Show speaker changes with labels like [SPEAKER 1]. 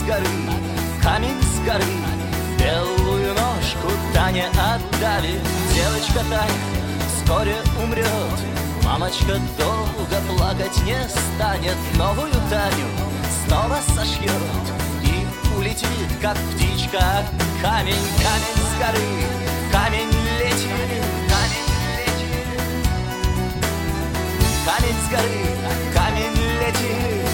[SPEAKER 1] с горы, камень с горы. Белую ножку Тане отдали. Девочка Таня вскоре умрет, мамочка долго плакать не станет. Новую Таню снова сошьет и улетит, как птичка. Камень, камень с горы, камень летит, камень летит. Камень с горы, камень летит.